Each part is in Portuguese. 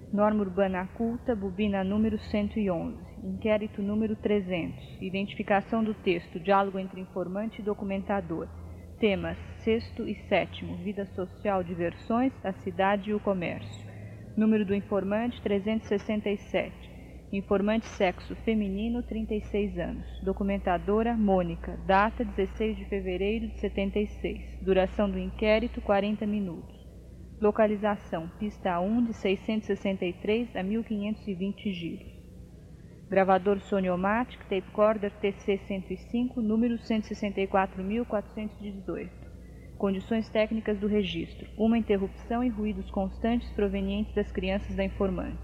Norma urbana culta, bobina número 111. Inquérito número 300. Identificação do texto, diálogo entre informante e documentador. Temas 6º e 7º. Vida social, diversões, a cidade e o comércio. Número do informante 367. Informante sexo feminino, 36 anos. Documentadora Mônica. Data 16 de fevereiro de 76. Duração do inquérito 40 minutos. Localização, pista 1 de 663 a 1520 giros. Gravador Soniomatic, tape recorder TC-105, número 164.418. Condições técnicas do registro. Uma interrupção e ruídos constantes provenientes das crianças da informante.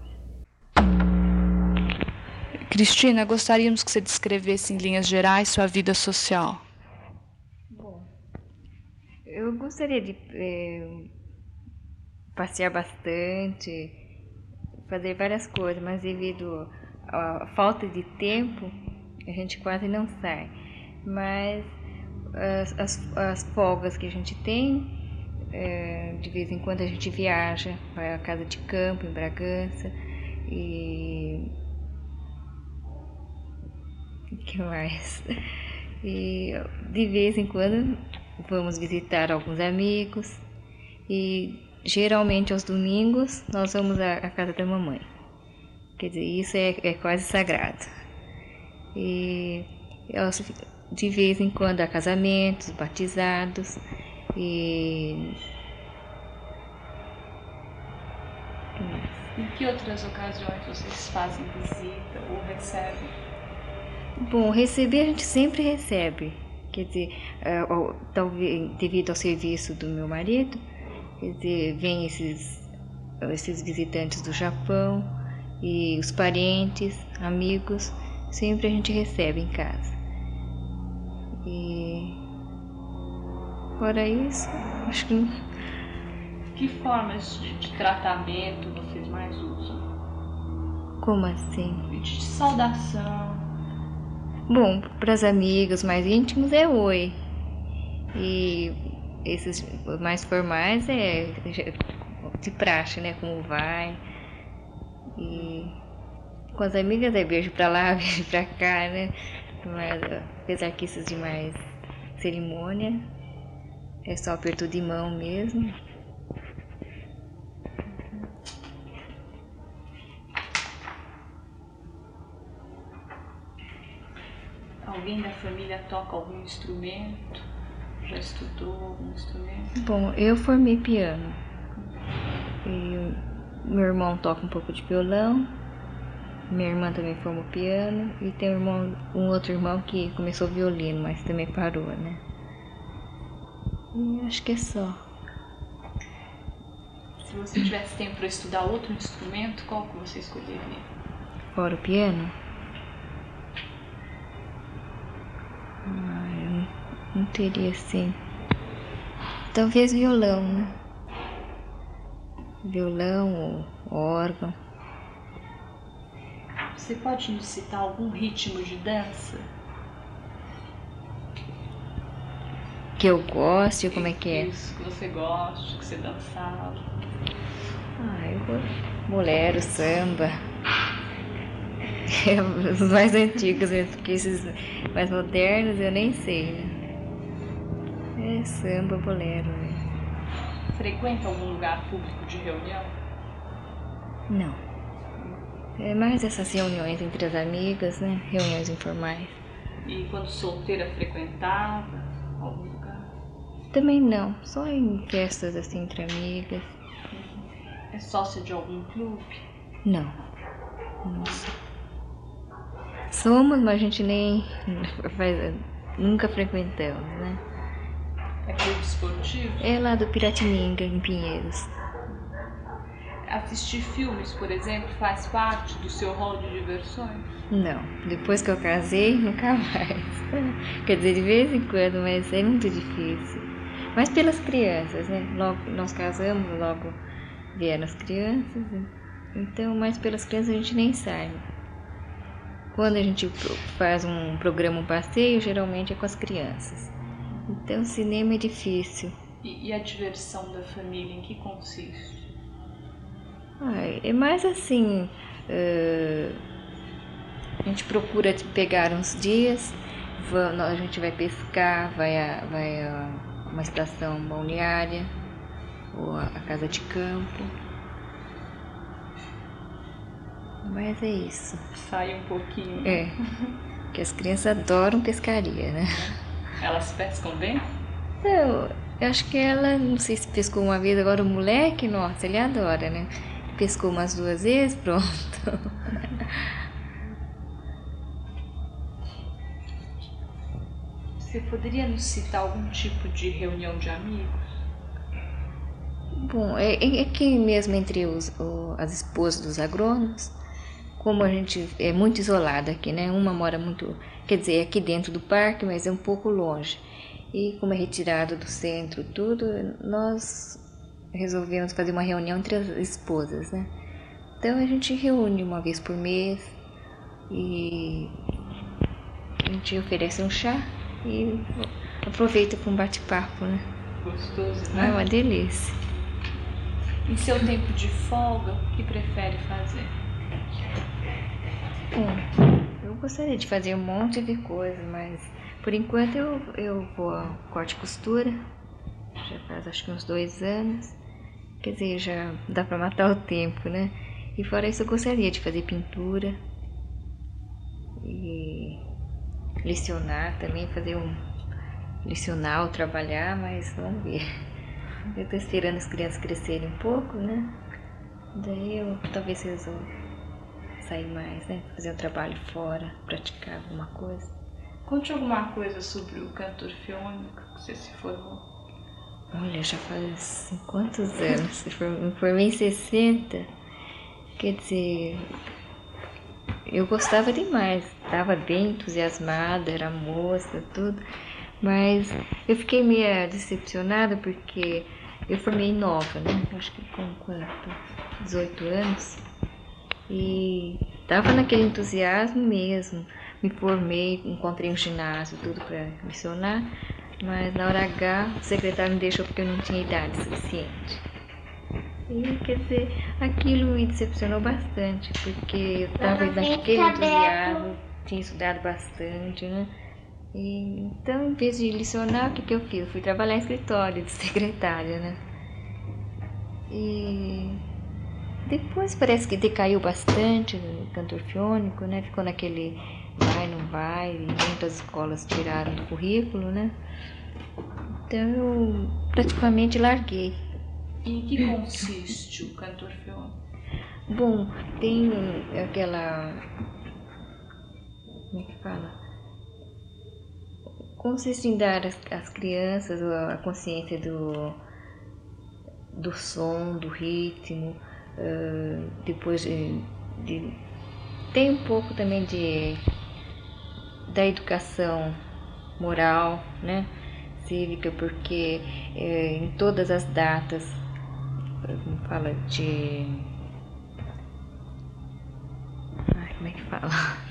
Cristina, gostaríamos que você descrevesse em linhas gerais sua vida social. Bom, eu gostaria de passear bastante, fazer várias coisas, mas devido à falta de tempo, a gente quase não sai. Mas as folgas que a gente tem, de vez em quando a gente viaja, vai à casa de campo em Bragança e o que mais? E de vez em quando vamos visitar alguns amigos e geralmente aos domingos nós vamos à casa da mamãe. Quer dizer, isso é quase sagrado. E de vez em quando há casamentos, batizados e... Em que outras ocasiões vocês fazem visita ou recebem? Bom, receber a gente sempre recebe. Quer dizer, talvez devido ao serviço do meu marido, quer dizer, vem esses visitantes do Japão e os parentes, amigos, sempre a gente recebe em casa. E fora isso, acho que... Que formas de tratamento vocês mais usam? Como assim? De saudação. Bom, para as amigas mais íntimos é oi. E esses mais formais é de praxe, né? Como vai. E com as amigas é beijo pra lá, beijo pra cá, né? Mas apesar que esses de mais cerimônia, é só aperto de mão mesmo. Alguém da família toca algum instrumento? Já estudou algum instrumento? Bom, eu formei piano. E meu irmão toca um pouco de violão. Minha irmã também formou piano. E tem um outro irmão que começou violino, mas também parou, né? E acho que é só. Se você tivesse tempo para estudar outro instrumento, qual que você escolheria? Fora o piano? Eu não teria assim. Talvez violão, né? Violão ou órgão. Você pode nos citar algum ritmo de dança? Que eu goste, como é que é? Isso, que você goste, que você dançava. Eu vou... Bolero, samba. Os mais antigos, porque esses mais modernos eu nem sei, né? É samba, bolero, né? Frequenta algum lugar público de reunião? Não. É mais essas reuniões entre as amigas, né? Reuniões informais. E quando solteira frequentava algum lugar? Também não, só em festas assim entre amigas. É sócia de algum clube? Não. Somos, mas a gente nunca frequentamos, né? É clube esportivo? É lá do Piratininga, em Pinheiros. Assistir filmes, por exemplo, faz parte do seu rol de diversões? Não, depois que eu casei, nunca mais. Quer dizer, de vez em quando, mas é muito difícil. Mas pelas crianças, né? Logo nós casamos, logo vieram as crianças. Então, mais pelas crianças a gente nem sai. Quando a gente faz um programa, um passeio, geralmente é com as crianças. Então, cinema é difícil. E a diversão da família, em que consiste? É mais assim, a gente procura pegar uns dias, a gente vai pescar, vai a uma estação balneária ou a casa de campo. Mas é isso. Sai um pouquinho. Porque as crianças adoram pescaria, né? Elas pescam bem? Então, eu acho que ela, não sei se pescou uma vez, agora o moleque, nossa, ele adora, né? Pescou umas 2 vezes, pronto. Você poderia nos citar algum tipo de reunião de amigos? Bom, é que mesmo entre as esposas dos agrônomos, como a gente é muito isolada aqui, né? Uma mora muito, quer dizer, aqui dentro do parque, mas é um pouco longe. E como é retirado do centro tudo, nós resolvemos fazer uma reunião entre as esposas, né? Então a gente reúne uma vez por mês e a gente oferece um chá e aproveita para um bate-papo, né? Gostoso, né? É uma delícia. Em seu tempo de folga, o que prefere fazer? Bom, eu gostaria de fazer um monte de coisa, mas por enquanto eu vou a corte e costura, já faz acho que uns 2 anos, quer dizer, já dá para matar o tempo, né? E fora isso eu gostaria de fazer pintura e lecionar também, lecionar ou trabalhar, mas vamos ver. Eu tô esperando as crianças crescerem um pouco, né? Daí eu talvez resolva sair mais, né? Fazer um trabalho fora, praticar alguma coisa. Conte alguma coisa sobre o canto orfeônico que você se formou. Olha, já faz quantos anos? Me formei em 60. Quer dizer, eu gostava demais, estava bem entusiasmada, era moça, tudo. Mas eu fiquei meio decepcionada porque eu formei nova, né? Acho que com quanto? 18 anos. E tava naquele entusiasmo mesmo. Me formei, encontrei um ginásio, tudo para lecionar. Mas na hora H, o secretário me deixou porque eu não tinha idade suficiente. E quer dizer, aquilo me decepcionou bastante, porque eu estava naquele entusiasmo, tinha estudado bastante, né? E, então, em vez de lecionar, o que eu fiz? Eu fui trabalhar em escritório de secretária, né? E depois parece que decaiu bastante o canto orfeônico, né? Ficou naquele vai, não vai, e muitas escolas tiraram do currículo, né? Então eu praticamente larguei. E em que consiste o canto orfeônico? Bom, tem aquela... Como é que fala? Consiste em dar às crianças a consciência do som, do ritmo, depois tem um pouco também da educação moral, né, cívica, porque em todas as datas fala de... como é que fala?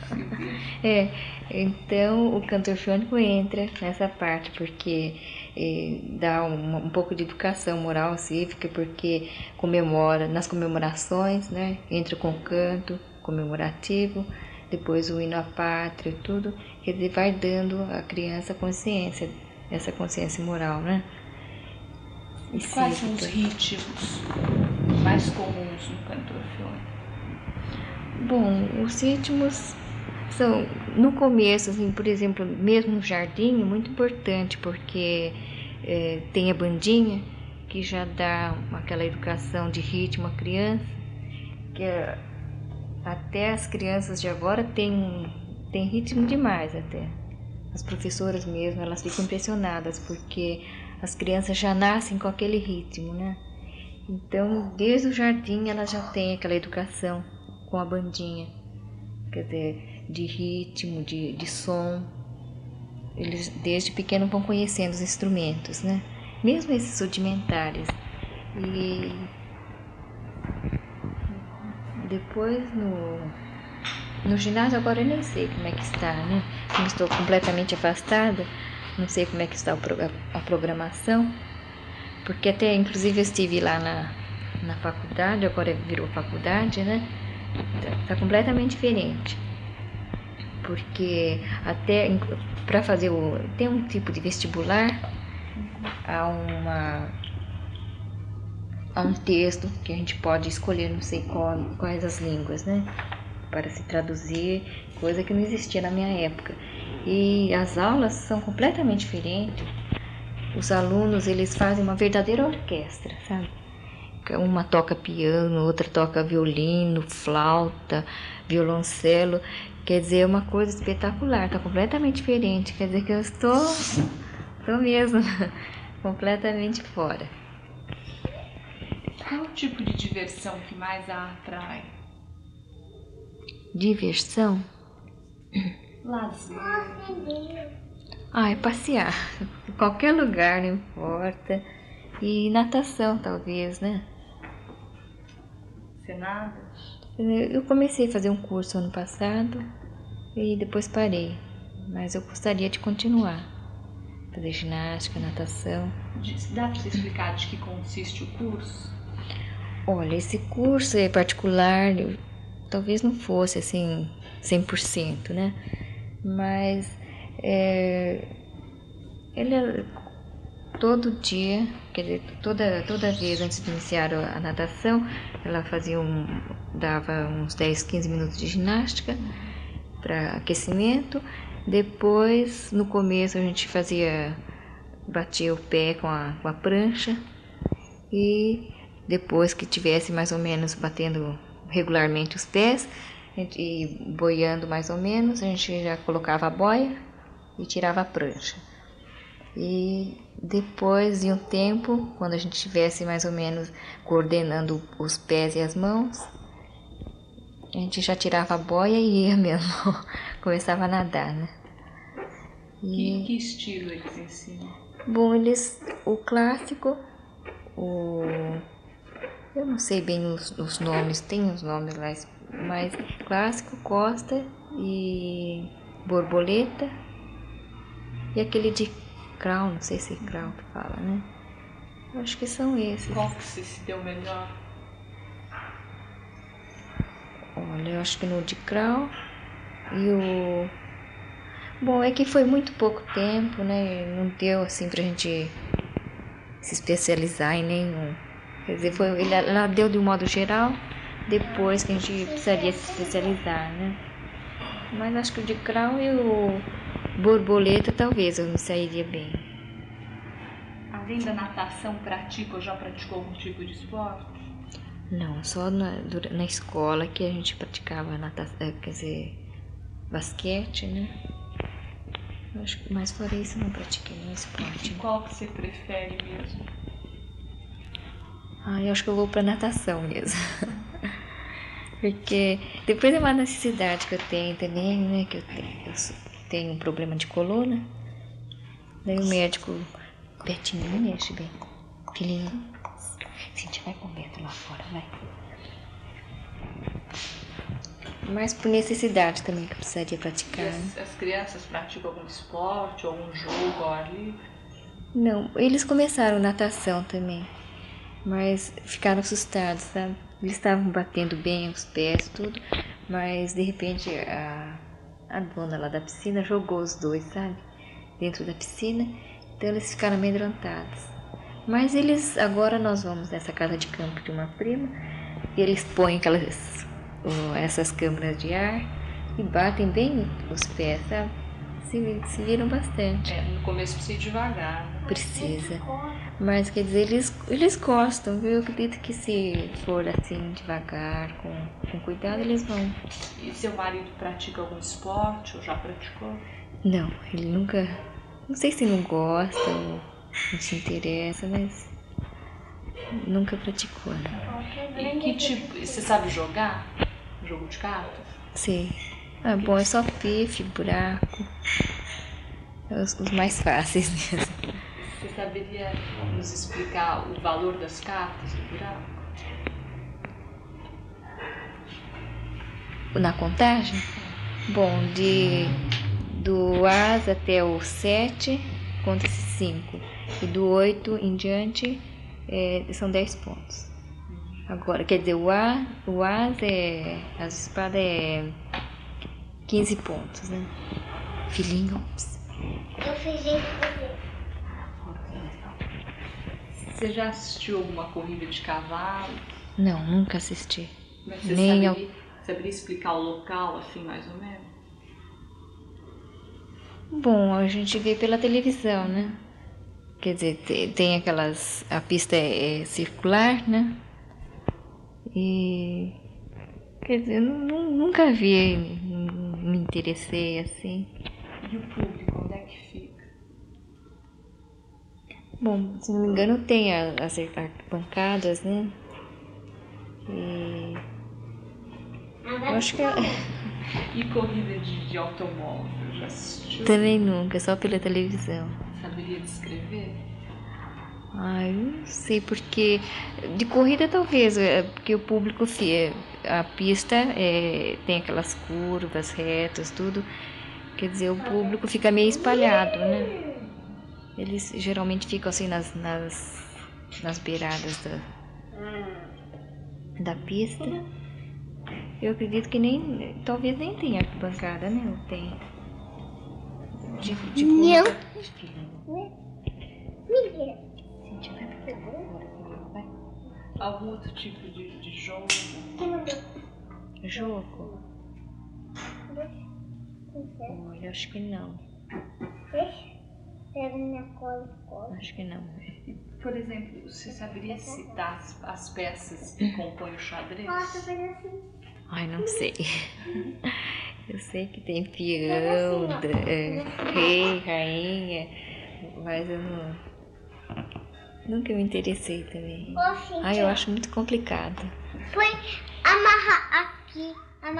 Então o canto orfeônico entra nessa parte, porque dá um pouco de educação moral, cívica, porque comemora nas comemorações, né? Entra com o canto comemorativo, depois o hino à pátria, tudo, quer dizer, vai dando à criança consciência, essa consciência moral, né? E quais são os ritmos mais comuns no canto orfeônico? Bom, os ritmos são, no começo, assim, por exemplo, mesmo no jardim, é muito importante, porque tem a bandinha, que já dá aquela educação de ritmo à criança, que até as crianças de agora têm ritmo demais até. As professoras mesmo, elas ficam impressionadas, porque as crianças já nascem com aquele ritmo, né? Então, desde o jardim, elas já têm aquela educação com a bandinha, quer dizer, de ritmo, de som. Eles desde pequeno vão conhecendo os instrumentos, né? Mesmo esses rudimentares. E depois no ginásio agora eu nem sei como é que está, né? Como estou completamente afastada, não sei como é que está a programação, porque até inclusive eu estive lá na faculdade, agora virou faculdade, né? Tá completamente diferente. Porque até para fazer tem um tipo de vestibular, há um texto que a gente pode escolher, não sei quais as línguas, né? Para se traduzir, coisa que não existia na minha época. E as aulas são completamente diferentes. Os alunos, eles fazem uma verdadeira orquestra, sabe? Uma toca piano, outra toca violino, flauta, violoncelo. Quer dizer, é uma coisa espetacular, tá completamente diferente. Quer dizer que eu estou mesmo completamente fora. Qual o tipo de diversão que mais a atrai? Diversão? Lazer. É passear. Em qualquer lugar, não importa. E natação, talvez, né? Você nada? Eu comecei a fazer um curso ano passado e depois parei. Mas eu gostaria de continuar. Fazer ginástica, natação. Dá para você explicar de que consiste o curso? Olha, esse curso é particular, talvez não fosse assim 100%, né? Mas ele é todo dia, quer dizer, toda vez antes de iniciar a natação, ela dava uns 10, 15 minutos de ginástica para aquecimento. Depois, no começo, a gente batia o pé com a prancha, e depois que tivesse mais ou menos batendo regularmente os pés e boiando mais ou menos, a gente já colocava a boia e tirava a prancha. E depois de um tempo, quando a gente estivesse mais ou menos coordenando os pés e as mãos, a gente já tirava a boia e ia mesmo, começava a nadar, né? Que estilo eles ensinam? Bom, o clássico, eu não sei bem os nomes, tem os nomes lá, mas clássico, costa e borboleta, e aquele de crawl, não sei se é crawl que fala, né? Eu acho que são esses. Qual que você se deu melhor? Olha, eu acho que no de crawl e Bom, é que foi muito pouco tempo, né? Não deu assim pra gente se especializar em nenhum. Quer dizer, ela deu de um modo geral, depois que a gente precisaria se especializar, né? Mas acho que o de crawl e o borboleta talvez eu me sairia bem. Além da natação, pratica ou já praticou algum tipo de esporte? Não, só na escola que a gente praticava natação, quer dizer, basquete, né? Mas fora isso não pratiquei nenhum esporte. E qual que você prefere mesmo? Eu acho que eu vou pra natação mesmo. Porque depois é uma necessidade que eu tenho também, né? Que eu tenho um problema de coluna. Daí o médico pertinho me mexe bem. Filhinho, a gente vai com o Beto lá fora, vai. Mas por necessidade também que eu precisaria praticar. E as crianças praticam algum esporte, algum jogo ao ar livre? Não, eles começaram natação também, mas ficaram assustados, sabe? Eles estavam batendo bem os pés, tudo, mas de repente a dona lá da piscina jogou os dois, sabe? Dentro da piscina, então eles ficaram amedrontados. Mas agora nós vamos nessa casa de campo de uma prima, e eles põem essas câmeras de ar e batem bem os pés, sabe? Se viram bastante. No começo precisa ir devagar, né? Precisa. Mas quer dizer, eles gostam, viu? Eu acredito que se for assim, devagar, com cuidado, eles vão. E seu marido pratica algum esporte ou já praticou? Não, ele nunca. Não sei se não gosta ou não se interessa, mas nunca praticou, né? E que tipo. Você sabe jogar? Jogo de cartas? Sei. Bom, é só pife, buraco. Os mais fáceis mesmo. Você saberia nos explicar o valor das cartas do buraco? Na contagem? Bom, do As até o 7, conta-se 5. E do 8 em diante, são 10 pontos. Agora, quer dizer, o as é... As espadas é 15 pontos, né? Filhinho. Eu fiz isso. Você já assistiu alguma corrida de cavalo? Não, nunca assisti. Mas você Nem saberia explicar o local, assim, mais ou menos? Bom, a gente vê pela televisão, né? Quer dizer, tem aquelas... A pista é circular, né? E... Quer dizer, nunca vi, não me interessei assim. E o público, onde é que fica? Bom, se não me engano tem as arquibancadas, né? E... Eu acho que... E corrida de automóvel, já assistiu? Também nunca, só pela televisão. Saberia descrever? Ah, eu não sei, porque de corrida talvez, porque o público, a pista tem aquelas curvas retas, tudo, quer dizer, o público fica meio espalhado, né? Eles geralmente ficam assim nas beiradas da pista. Eu acredito que talvez nem tenha arquibancada, né? Ou tem? De Não. Algum outro tipo de jogo? Jogo? Olha, acho que não. Pega minha cola. Acho que não. Por exemplo, você saberia citar as peças que compõem o xadrez? Posso fazer assim? Ai, não sei. Eu sei que tem peão, rei, rainha, mas eu nunca me interessei também. Ai, eu acho muito complicado. Põe, amarra aqui.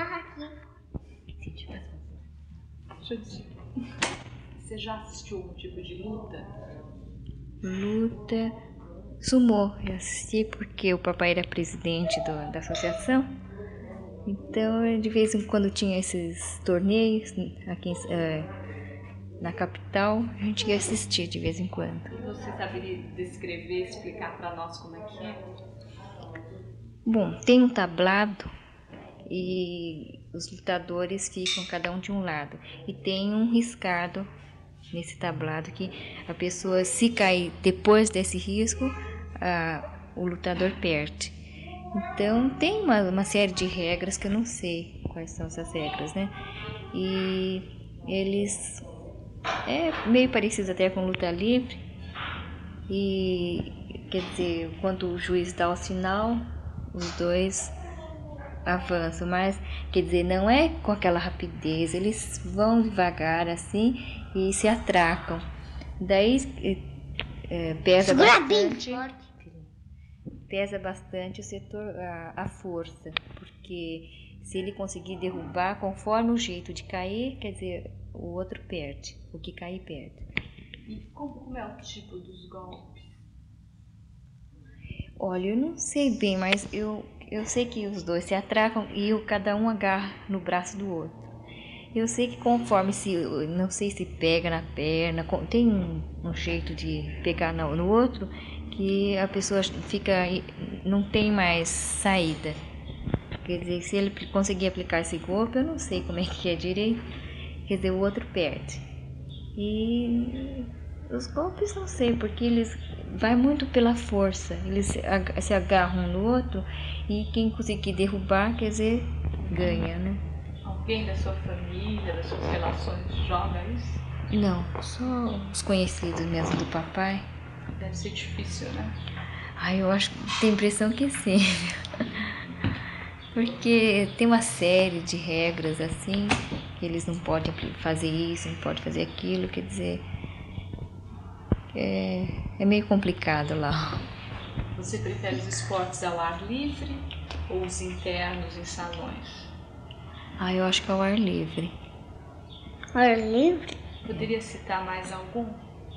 Deixa eu dizer. Você já assistiu algum tipo de luta? Luta, sumô. Eu assisti porque o papai era presidente da associação. Então, de vez em quando tinha esses torneios aqui na capital, a gente ia assistir de vez em quando. Você saberia descrever, explicar para nós como é que é? Bom, tem um tablado e os lutadores ficam cada um de um lado. E tem um riscado nesse tablado que a pessoa, se cair depois desse risco, o lutador perde. Então tem uma série de regras que eu não sei quais são essas regras, né? E eles meio parecido até com luta livre. E quer dizer, quando o juiz dá o sinal, os dois avançam, mas quer dizer, não é com aquela rapidez, eles vão devagar assim e se atracam. Daí pesa bastante o setor, a força, porque se ele conseguir derrubar conforme o jeito de cair, quer dizer, o outro perde, o que cair perde. E como é o tipo dos golpes? Olha, eu não sei bem, mas eu sei que os dois se atracam e cada um agarra no braço do outro. Eu sei que conforme não sei se pega na perna, tem um jeito de pegar no outro, que a pessoa não tem mais saída. Quer dizer, se ele conseguir aplicar esse golpe, eu não sei como é que é direito, quer dizer, o outro perde. E os golpes não sei, porque eles vai muito pela força, eles se agarram um no outro e quem conseguir derrubar, quer dizer, ganha, né? Alguém da sua família, das suas relações joga isso? Não, só os conhecidos mesmo do papai. Deve ser difícil, né? Eu acho, tenho a impressão que sim. Porque tem uma série de regras assim, que eles não podem fazer isso, não podem fazer aquilo, quer dizer, é meio complicado lá. Você prefere os esportes ao ar livre ou os internos em salões? Eu acho que é ao ar livre. Ar livre? Poderia citar mais algum?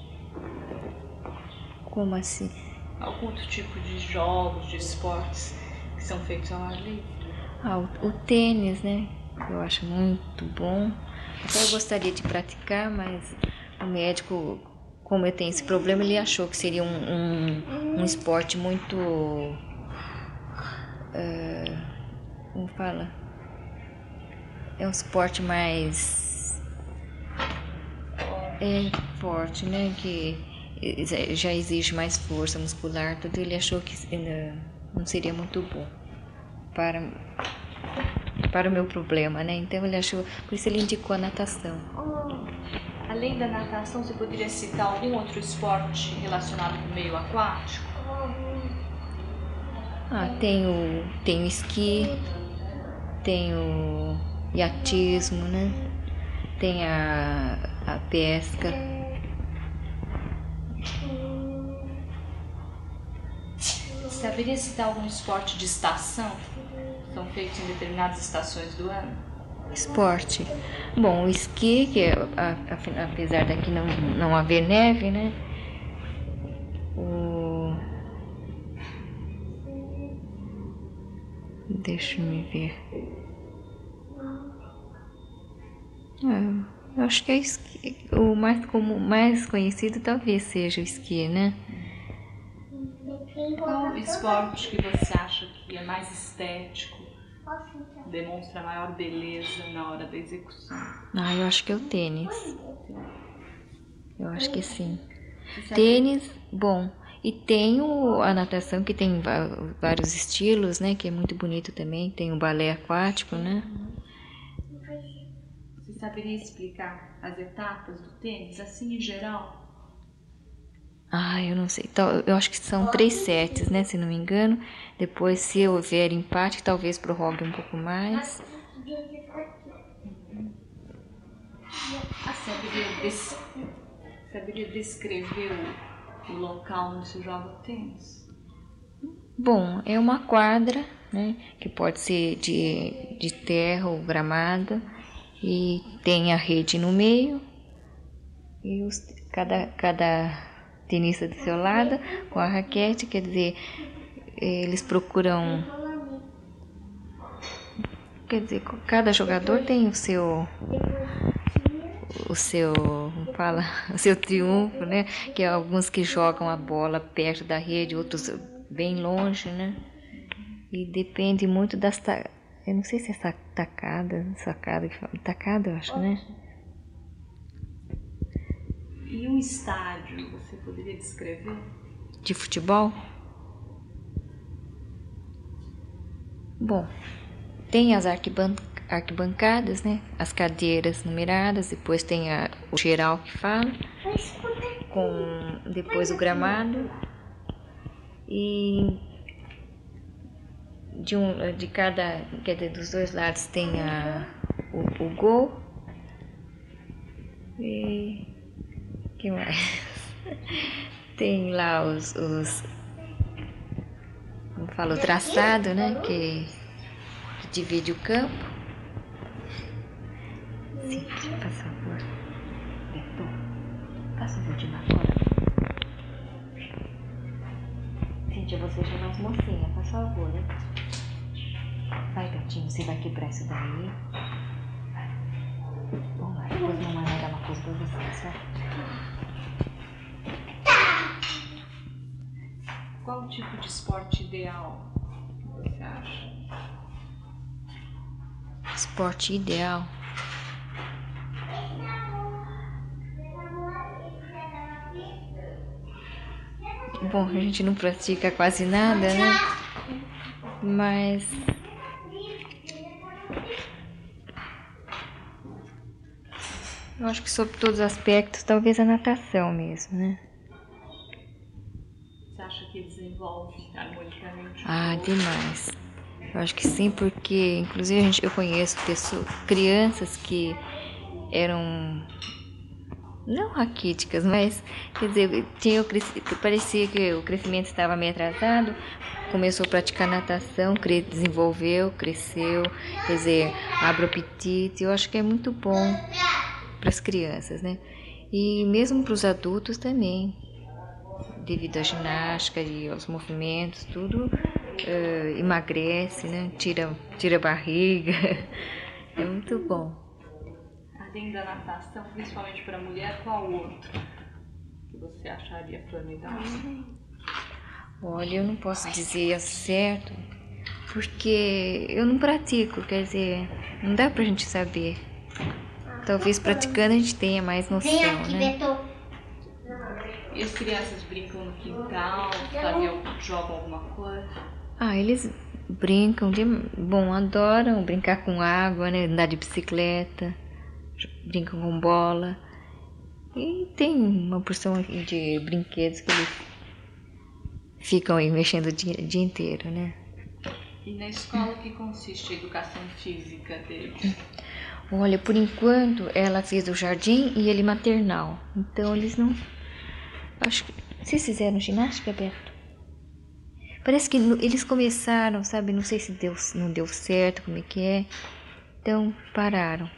Como assim? Algum outro tipo de jogos, de esportes que são feitos ao ar livre? O tênis, né? Eu acho muito bom. Até eu gostaria de praticar, mas o médico, como eu tenho esse problema, ele achou que seria um esporte muito como fala? É um esporte mais forte, né? Que já exige mais força muscular, tudo. Ele achou que não seria muito bom para o meu problema, né? Então ele achou, por isso ele indicou a natação. Além da natação, você poderia citar algum outro esporte relacionado com o meio aquático? Tem o esqui, tem o iatismo, né? Tem a pesca. Saberia citar algum esporte de estação? São feitos em determinadas estações do ano? Esporte. Bom, o esqui, que apesar daqui não haver neve, né? Deixa eu ver. Eu acho que é esqui. O mais conhecido talvez seja o esqui, né? Qual esporte que você acha que é mais estético, demonstra maior beleza na hora da execução? Eu acho que é o tênis. Eu acho que sim. Tênis, bom. E tem a natação, que tem vários estilos, né? Que é muito bonito também. Tem o balé aquático, né? Você saberia explicar as etapas do tênis, assim em geral? Eu não sei. Eu acho que são 3 sets, né? Se não me engano. Depois, se houver empate, talvez prorrogue um pouco mais. Saberia descrever o local onde se joga o tênis? Bom, é uma quadra, né? Que pode ser de terra ou gramado. E tem a rede no meio. E cada tenista do seu lado com a raquete, quer dizer, eles procuram, quer dizer, cada jogador tem o seu triunfo, né? Que é alguns que jogam a bola perto da rede, outros bem longe, né? E depende muito eu não sei se é tacada, eu acho, né? E um estádio, você poderia descrever? De futebol? Bom, tem as arquibancadas, né? As cadeiras numeradas, depois tem o geral que fala, depois o gramado, e de cada, quer dizer, dos dois lados tem o gol. E que mais? Tem lá como fala, o traçado, né? Que divide o campo. Cíntia, por favor. Beto, faça um vídeo na fora. Cíntia, você já é umas mocinhas, por favor, né? Vai, Betinho, você vai quebrar isso daí. Vai. Vamos lá, depois mamãe vai dar uma coisa pra você, certo? Qual o tipo de esporte ideal você acha? Esporte ideal? Bom, a gente não pratica quase nada, né? Mas eu acho que sobre todos os aspectos, talvez a natação mesmo, né? Você acha que desenvolve harmonicamente? Demais. Eu acho que sim, porque inclusive eu conheço crianças que eram não raquíticas, mas quer dizer, parecia que o crescimento estava meio atrasado, começou a praticar natação, desenvolveu, cresceu, quer dizer, abre o apetite. Eu acho que é muito bom para as crianças, né? E mesmo para os adultos também, devido à ginástica e aos movimentos, tudo emagrece, né? Tira a barriga, é muito bom. Além da natação, principalmente para a mulher, qual outro que você acharia formidável? Olha, eu não posso dizer certo, porque eu não pratico, quer dizer, não dá pra gente saber. Talvez praticando a gente tenha mais noção, Vem aqui, né? Beto. E as crianças brincam no quintal, jogam alguma coisa? Eles brincam, bom, adoram brincar com água, né? Andar de bicicleta, brincam com bola. E tem uma porção de brinquedos que eles ficam aí mexendo o dia inteiro, né? E na escola, o que consiste a educação física deles? Olha, por enquanto ela fez o jardim e ele maternal. Então eles não... Acho que... Vocês fizeram ginástica, Beto? Parece que eles começaram, sabe? Não sei se não deu certo, como é que é. Então pararam.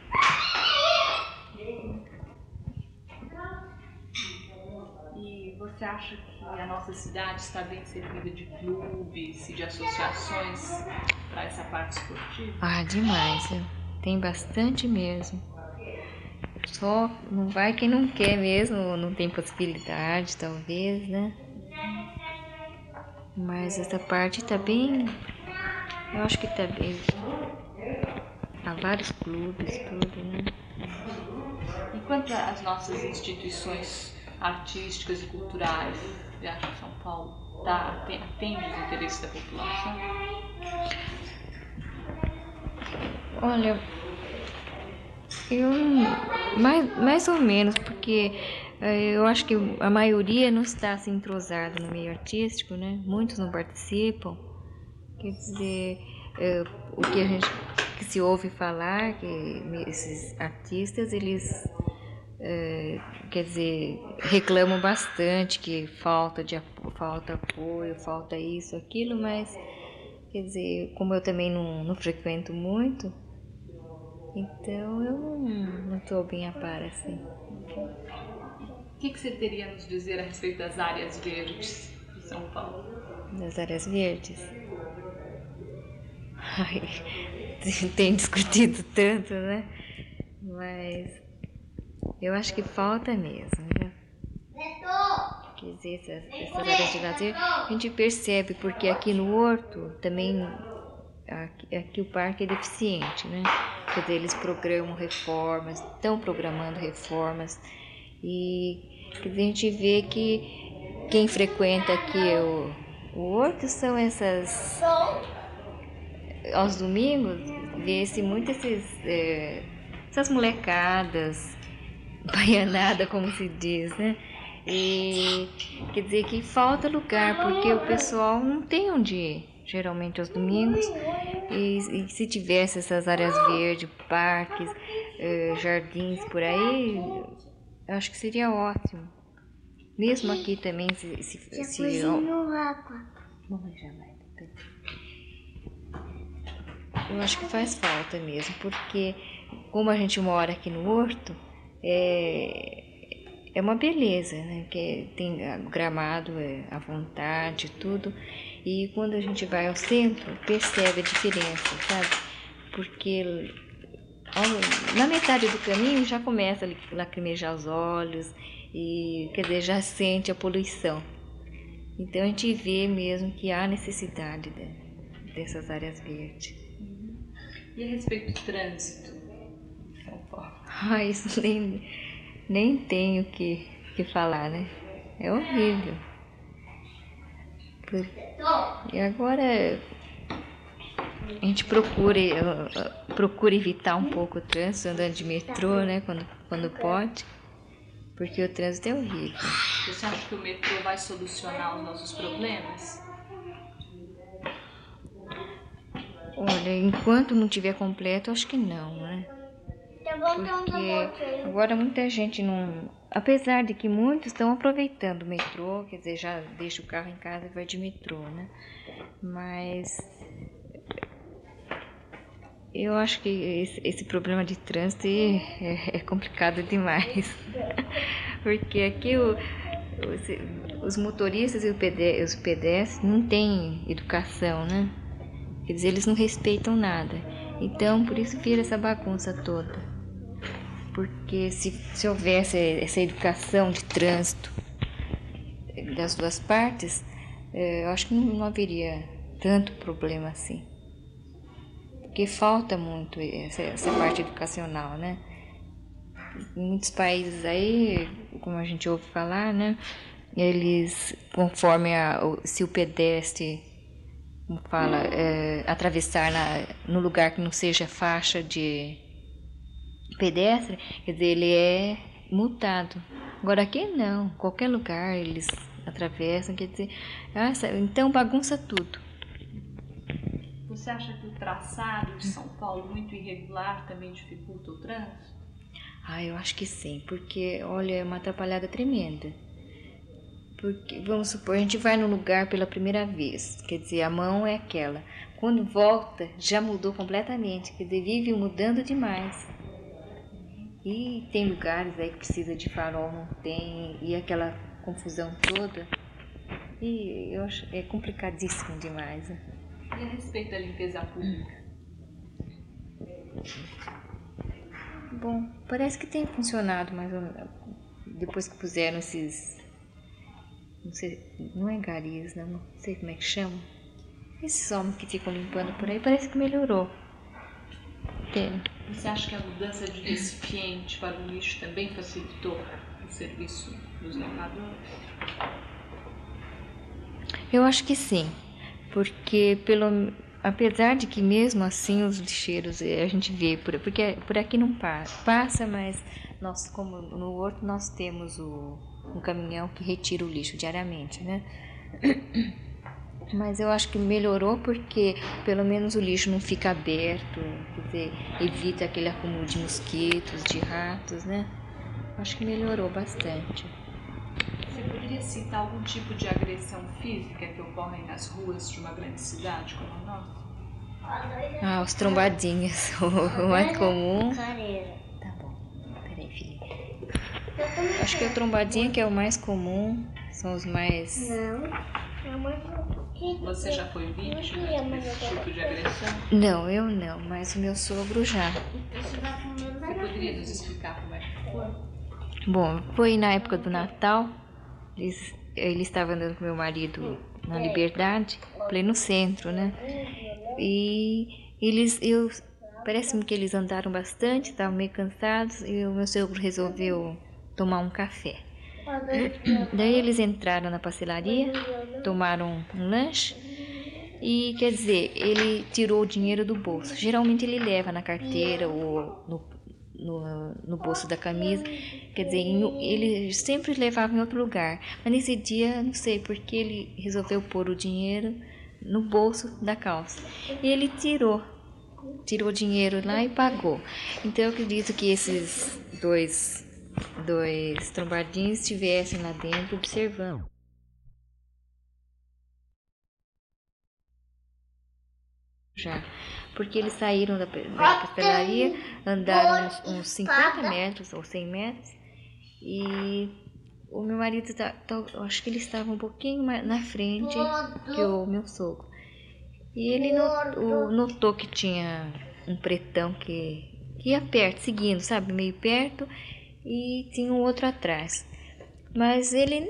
E você acha que a nossa cidade está bem servida de clubes e de associações para essa parte esportiva? Demais, viu? Tem bastante mesmo. Só não vai quem não quer mesmo, não tem possibilidade, talvez, né? Mas essa parte tá bem... Eu acho que tá bem. Há vários clubes, tudo, né? E quanto às nossas instituições artísticas e culturais, você acha que São Paulo atende os interesses da população? Olha, eu mais ou menos, porque eu acho que a maioria não está assim entrosada no meio artístico, né? Muitos não participam. Quer dizer, o que se ouve falar, que esses artistas, eles, quer dizer, reclamam bastante que falta apoio, falta isso, aquilo, mas, quer dizer, como eu também não frequento muito, então eu não estou bem a par, assim. O que você teria a nos dizer a respeito das áreas verdes de São Paulo? Das áreas verdes? Tem discutido tanto, né? Mas eu acho que falta mesmo, né? Quer dizer, essas áreas de lazer, a gente percebe, porque aqui no Horto também, aqui o parque é deficiente, né? Quer dizer, eles programam reformas, estão programando reformas, e quer dizer, a gente vê que quem frequenta aqui o Horto são essas... Aos domingos, vê-se muito essas molecadas, baianada, como se diz, né? E quer dizer que falta lugar, porque o pessoal não tem onde ir, geralmente aos domingos. E se tivesse essas áreas verdes, parques, jardins por aí, eu acho que seria ótimo. Mesmo aqui também, eu acho que faz falta mesmo, porque como a gente mora aqui no Horto, é uma beleza, né? Que tem gramado à vontade, tudo. E quando a gente vai ao centro, percebe a diferença, sabe? Porque na metade do caminho já começa a lacrimejar os olhos e, quer dizer, já sente a poluição. Então a gente vê mesmo que há necessidade dessas áreas verdes. E a respeito do trânsito em São Paulo? Isso nem tenho que falar, né? É horrível. E agora a gente procura evitar um pouco o trânsito, andando de metrô, né? Quando pode, porque o trânsito é horrível. Você acha que o metrô vai solucionar os nossos problemas? Olha, enquanto não tiver completo, acho que não, né? Porque agora muita gente não... Apesar de que muitos estão aproveitando o metrô, quer dizer, já deixa o carro em casa e vai de metrô, né? Mas eu acho que esse problema de trânsito é complicado demais. Porque aqui os motoristas e os pedestres não têm educação, né? Quer dizer, eles não respeitam nada. Então, por isso vira essa bagunça toda. Porque se houvesse essa educação de trânsito das duas partes, eu acho que não haveria tanto problema assim. porque falta muito essa parte educacional, né? Em muitos países aí, como a gente ouve falar, né? Eles, conforme se o pedestre, como fala, atravessar no lugar que não seja faixa de pedestre, quer dizer, ele é multado. Agora aqui não, qualquer lugar eles atravessam, quer dizer, então bagunça tudo. Você acha que o traçado de São Paulo muito irregular também dificulta o trânsito? Eu acho que sim, porque, olha, é uma atrapalhada tremenda. Porque, vamos supor, a gente vai num lugar pela primeira vez, quer dizer, a mão é aquela. Quando volta, já mudou completamente, quer dizer, vive mudando demais. E tem lugares aí que precisa de farol, não tem, e aquela confusão toda. E eu acho é complicadíssimo demais. Né? E a respeito da limpeza pública? Bom, parece que tem funcionado, mas depois que puseram esses... Não sei, não é garis, não sei como é que chama. Esses homens que ficam limpando por aí, parece que melhorou. Tem. Você acha que a mudança de recipiente para o lixo também facilitou o serviço dos lavadores? Eu acho que sim, porque apesar de que mesmo assim os lixeiros a gente vê, porque por aqui não passa, mas nós, como no Horto, nós temos um caminhão que retira o lixo diariamente, né? Mas eu acho que melhorou porque pelo menos o lixo não fica aberto, quer dizer, evita aquele acúmulo de mosquitos, de ratos, né? Acho que melhorou bastante. Você poderia citar algum tipo de agressão física que ocorre nas ruas de uma grande cidade como a nossa? Os trombadinhas, o mais comum. Tá bom, peraí, filha. Acho que a trombadinha que é o mais comum, são os mais... Você já foi vítima desse tipo de agressão? Não, eu não, mas o meu sogro já. Você poderia nos explicar como é que foi? Bom, foi na época do Natal, ele estava andando com meu marido na Liberdade, pleno centro, né? E parece-me que eles andaram bastante, estavam meio cansados, e o meu sogro resolveu tomar um café. Daí eles entraram na pastelaria, tomaram um lanche e, quer dizer, ele tirou o dinheiro do bolso. Geralmente ele leva na carteira ou no bolso da camisa, quer dizer, ele sempre levava em outro lugar. Mas nesse dia, não sei porque ele resolveu pôr o dinheiro no bolso da calça. E ele tirou o dinheiro lá e pagou. Então eu acredito que esses dois trombadinhos estivessem lá dentro observando. Já, porque eles saíram da pastelaria, andaram uns 50 metros ou 100 metros e o meu marido, eu acho que ele estava um pouquinho mais na frente que o meu sogro. E ele notou que tinha um pretão que ia perto, seguindo, sabe, meio perto, e tinha um outro atrás. Mas ele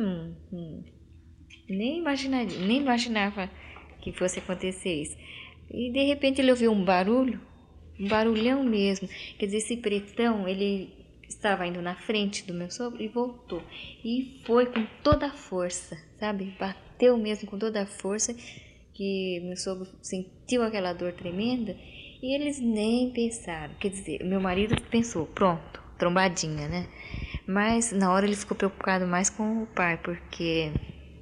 nem imaginava que fosse acontecer isso. E de repente ele ouviu um barulhão mesmo. Quer dizer, esse pretão, ele estava indo na frente do meu sogro e voltou. E foi com toda a força, sabe? Bateu mesmo com toda a força, que meu sogro sentiu aquela dor tremenda e eles nem pensaram. Quer dizer, meu marido pensou, pronto, trombadinha, né? Mas na hora ele ficou preocupado mais com o pai, porque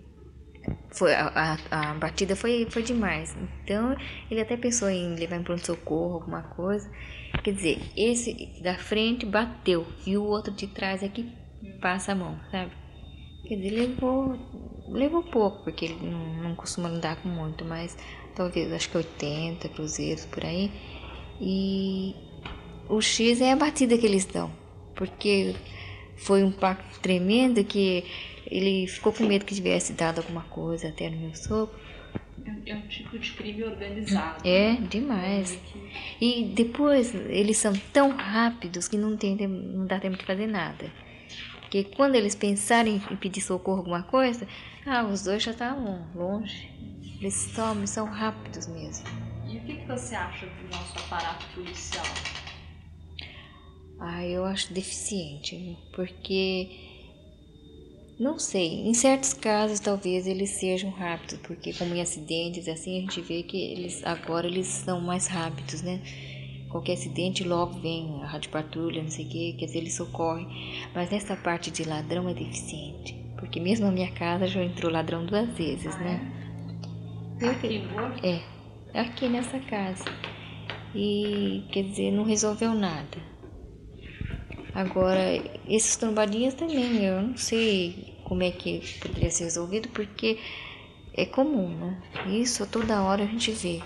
a batida foi demais. Então ele até pensou em levar em pronto-socorro, alguma coisa. Quer dizer, esse da frente bateu e o outro de trás é que passa a mão, sabe? Quer dizer, levou pouco, porque ele não costuma andar com muito, mas talvez, acho que 80 cruzeiros por aí. E o X é a batida que eles dão, porque foi um impacto tremendo que ele ficou com medo que tivesse dado alguma coisa até no meu sogro. É um tipo de crime organizado. É, demais. E depois eles são tão rápidos que não dá tempo de fazer nada. Porque quando eles pensarem em pedir socorro, alguma coisa, os dois já estavam longe. Eles são rápidos mesmo. E o que você acha do nosso aparato policial? Eu acho deficiente, viu? Porque, não sei, em certos casos talvez eles sejam rápidos, porque como em acidentes assim, a gente vê que agora eles são mais rápidos, né? Qualquer acidente logo vem a rádio patrulha, não sei o que, quer dizer, eles socorrem. Mas nessa parte de ladrão é deficiente, porque mesmo na minha casa já entrou ladrão 2 vezes, né? Aqui no Horto? Aqui nessa casa. E, quer dizer, não resolveu nada. Agora, esses trombadinhas também, eu não sei como é que poderia ser resolvido, porque é comum, né? Isso toda hora a gente vê.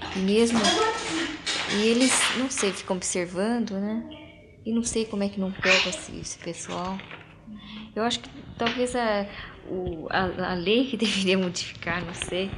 E eles, não sei, ficam observando, né? E não sei como é que não pega esse pessoal. Eu acho que talvez a lei que deveria modificar, não sei.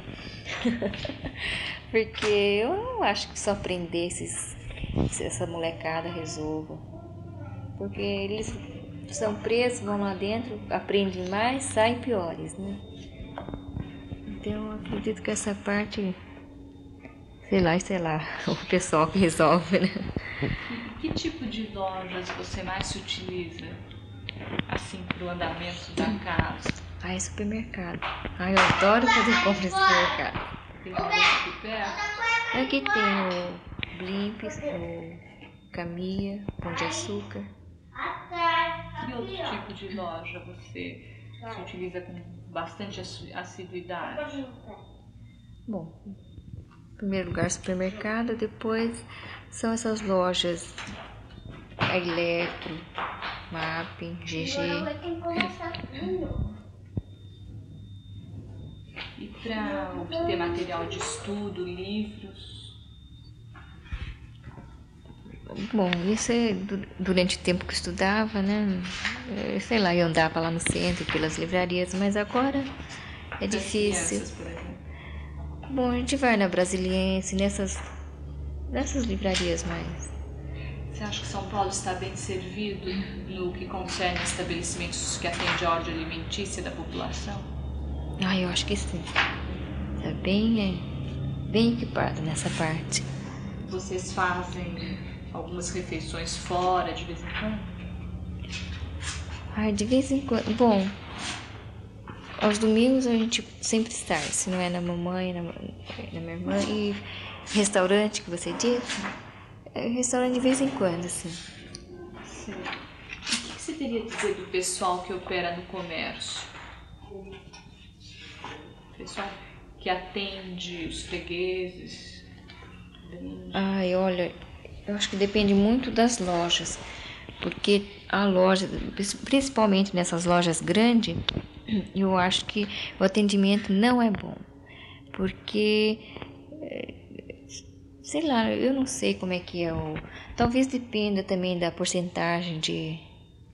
Porque eu não acho que só prender essa molecada resolva. Porque eles são presos, vão lá dentro, aprendem mais, saem piores, né? Então eu acredito que essa parte, sei lá, o pessoal que resolve, né? E que tipo de lojas você mais se utiliza, assim, pro andamento da casa? É supermercado. Eu adoro fazer compra em supermercado. Tem algum aqui perto? Aqui tem o Blimps, o Caminha, Pão de Açúcar. Que outro tipo de loja você se utiliza com bastante assiduidade? Bom, em primeiro lugar supermercado, depois são essas lojas, a Eletro, Mapping, GG. E para obter material de estudo, livros? Bom, isso é durante o tempo que eu estudava, né? Sei lá, eu andava lá no centro, pelas livrarias, mas agora é difícil. Crianças, por exemplo. Bom, a gente vai na Brasiliense, nessas livrarias mais. Você acha que São Paulo está bem servido no que concerne a estabelecimentos que atendem a ordem alimentícia da população? Eu acho que sim. Está bem equipado nessa parte. Vocês fazem algumas refeições fora de vez em quando? De vez em quando. Bom, aos domingos a gente sempre sai, se não é na mamãe, na minha irmã. E restaurante que você disse, restaurante de vez em quando, assim. Sim. O que você teria a dizer do pessoal que opera no comércio? Pessoal que atende os fregueses? Olha, eu acho que depende muito das lojas, porque a loja, principalmente nessas lojas grandes, eu acho que o atendimento não é bom, porque, sei lá, eu não sei como é que é talvez dependa também da porcentagem que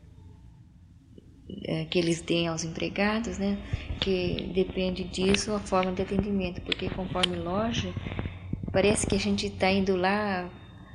eles deem aos empregados, né? Que depende disso a forma de atendimento, porque conforme loja, parece que a gente está indo lá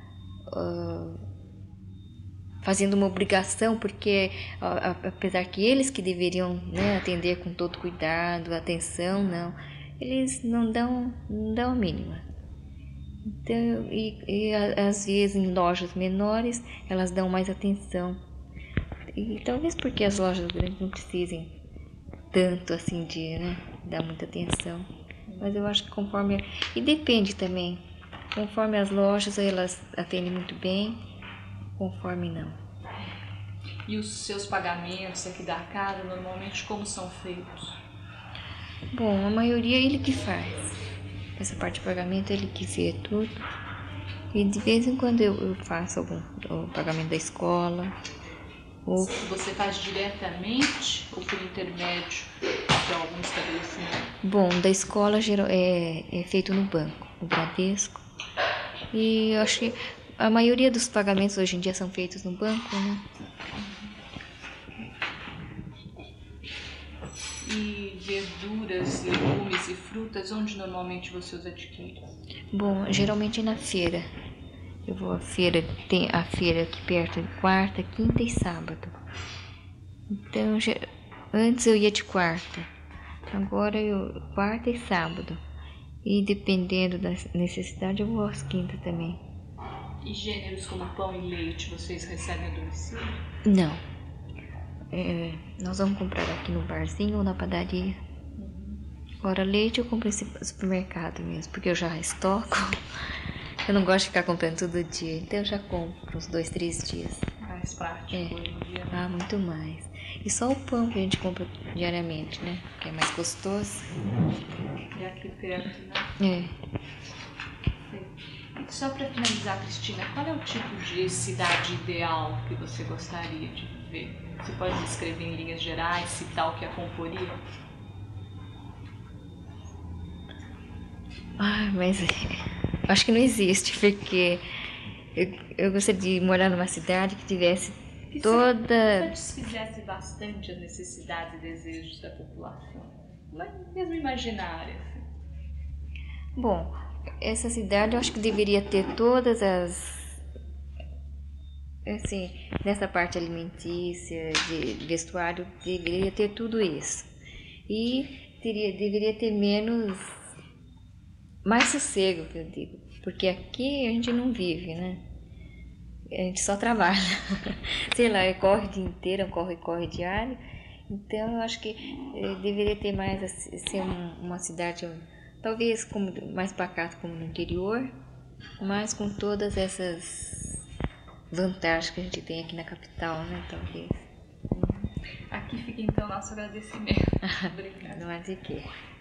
fazendo uma obrigação, porque apesar que eles que deveriam, né, atender com todo cuidado, atenção, não, eles não dão a mínima. Então, e às vezes em lojas menores elas dão mais atenção, e talvez porque as lojas grandes não precisem tanto assim de, né, dar muita atenção. Mas eu acho que conforme, e depende também, conforme as lojas elas atendem muito bem, conforme não. E os seus pagamentos aqui da casa, normalmente como são feitos? Bom, a maioria é ele que faz. Essa parte de pagamento ele que vê tudo. E de vez em quando eu faço o pagamento da escola. Você faz diretamente ou por intermédio de algum estabelecimento? Bom, da escola é feito no banco, no Bradesco. E eu acho que a maioria dos pagamentos hoje em dia são feitos no banco, né? E verduras, legumes e frutas, onde normalmente você os adquire? Bom, geralmente é na feira. Eu vou à feira, tem a feira aqui perto de quarta, quinta e sábado. Então, antes eu ia de quarta, agora quarta e sábado. E dependendo da necessidade, eu vou às quintas também. E gêneros como pão e leite, vocês recebem a domicílio? Não. Nós vamos comprar aqui no barzinho ou na padaria. Agora, leite eu compro em supermercado mesmo, porque eu já estoco. Eu não gosto de ficar comprando todo dia, então eu já compro uns 2, 3 dias. Mais prático hoje em dia. Ah, muito mais. E só o pão que a gente compra diariamente, né? Que é mais gostoso. E aqui perto, né? É. E só para finalizar, Cristina, qual é o tipo de cidade ideal que você gostaria de viver? Você pode descrever em linhas gerais, citar o que a comporia? Mas acho que não existe, porque eu gostaria de morar numa cidade que tivesse Que toda... satisfizesse bastante as necessidades e desejos da população, mas mesmo imaginária. Assim. Bom, essa cidade eu acho que deveria ter todas as... Assim, nessa parte alimentícia, de vestuário, deveria ter tudo isso. E deveria ter mais sossego, que eu digo. Porque aqui a gente não vive, né? A gente só trabalha. Sei lá, corre o dia inteiro, corre diário. Então eu acho que deveria ter mais, ser uma cidade, talvez mais pacata como no interior, mas com todas essas vantagens que a gente tem aqui na capital, né? Talvez. Aqui fica então nosso agradecimento. Obrigada. Não há de quê.